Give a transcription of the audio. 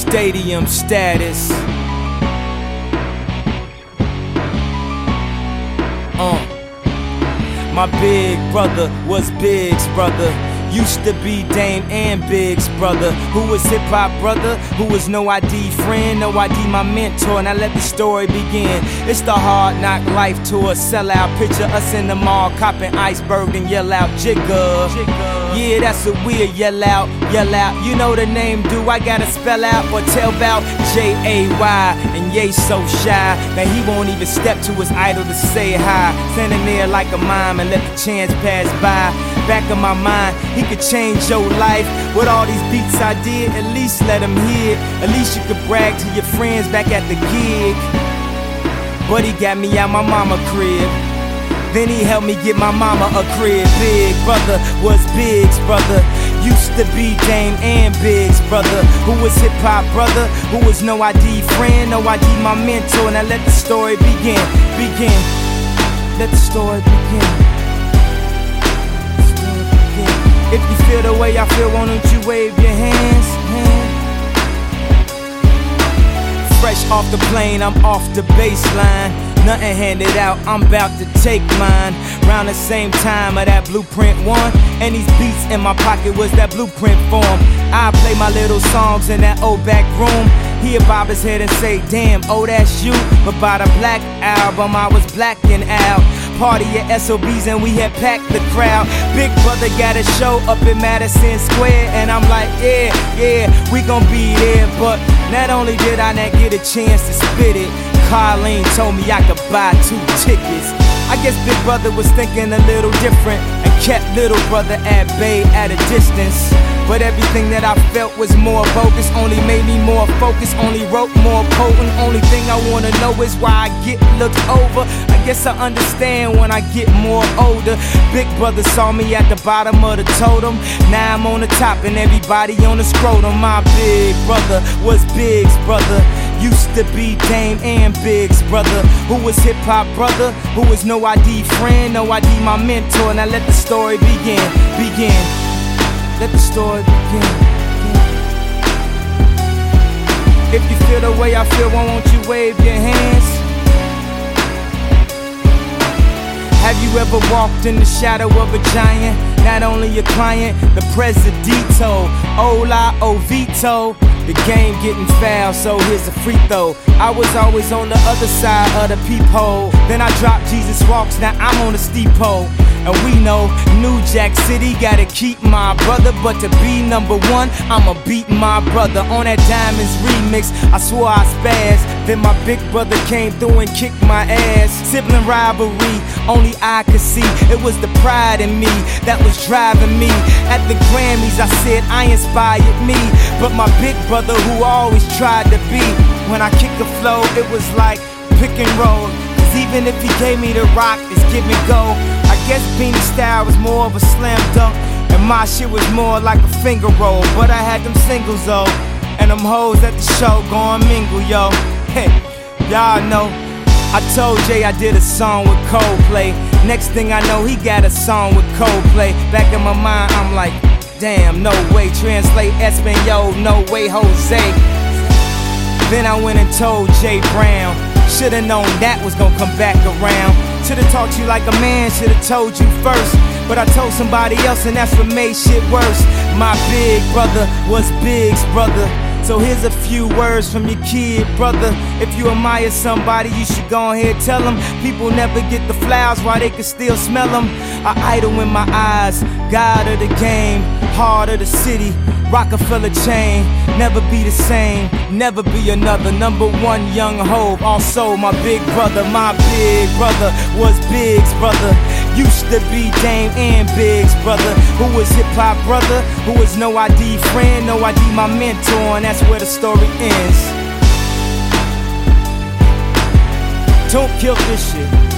stadium status. My big brother was Big's brother. Used to be Dame and Big's brother. Who was hip-hop brother, who was No ID friend, No ID my mentor. Now let the story begin. It's the hard knock life tour, sellout. Picture us in the mall, copping iceberg and yell out Jigga. Yeah, that's what we'll yell out, yell out. You know the name, do I gotta spell out or tell about J-A-Y? And Ye so shy that he won't even step to his idol to say hi. Standing there like a mime and let the chance pass by. Back of my mind, he could change your life. With all these beats I did, at least let him hear. At least you could brag to your friends back at the gig. But he got me out my mama crib. Then he helped me get my mama a crib. Big brother was Big's brother. Used to be Dame and Big's brother. Who was hip-hop brother, who was No ID friend, No ID my mentor. Now let the story begin, begin. Let the story begin. If you feel the way I feel, why don't you wave your hands? Fresh off the plane, I'm off the baseline. Nothing handed out, I'm about to take mine. Round the same time of that Blueprint 1. And these beats in my pocket was that blueprint form. I play my little songs in that old back room. He'll bob his head and say, damn, oh that's you. But by the Black Album, I was blacking out. Party at SOBs and we had packed the crowd. Big brother got a show up in Madison Square. And I'm like, yeah, we gon' be there. But not only did I not get a chance to spit it, Carlene told me I could buy 2 tickets. I guess Big Brother was thinking a little different and kept little brother at bay at a distance. But everything that I felt was more bogus, only made me more focused, only wrote more potent. Only thing I wanna know is why I get looked over. I guess I understand when I get more older. Big brother saw me at the bottom of the totem. Now I'm on the top and everybody on the scrotum. My big brother was Big's brother. Used to be Dame and Big's brother. Who was hip-hop brother, who was No ID friend, No ID my mentor. Now let the story begin, begin. Let the story begin. If you feel the way I feel, why won't you wave your hands? Have you ever walked in the shadow of a giant? Not only a client, the presidito. Hola, Ovito. The game getting foul, so here's a free throw. I was always on the other side of the peephole. Then I dropped Jesus Walks, now I'm on the steep pole. And we know New Jack City gotta keep my brother. But to be #1, I'ma beat my brother. On that Diamonds remix, I swore I spazzed. Then my big brother came through and kicked my ass. Sibling rivalry, only I could see. It was the pride in me that was driving me. At the Grammys I said I inspired me. But my big brother who always tried to be. When I kick the flow, it was like pick and roll. Cause even if he gave me the rock, it's give and go. I guess Beanie style was more of a slam dunk, and my shit was more like a finger roll. But I had them singles though, and them hoes at the show gon' mingle, yo. Hey, y'all know I told Jay I did a song with Coldplay. Next thing I know, he got a song with Coldplay. Back in my mind, I'm like, damn, no way. Translate Espanol, no way, Jose. Then I went and told Jay Brown. Should've known that was gonna come back around. Should've talked to you like a man, should've told you first. But I told somebody else and that's what made shit worse. My big brother was Big's brother. So here's a few words from your kid, brother. If you admire somebody, you should go ahead tell them. People never get the flowers while they can still smell them. I idol in my eyes, God of the game, heart of the city, Rockefeller chain. Never be the same, never be another. #1 young Hov, also my big brother. My big brother was Big's brother. Used to be Dame and Big's brother. Who was hip-hop brother, who was No ID friend, No ID my mentor. And that's where the story ends. Don't kill this shit.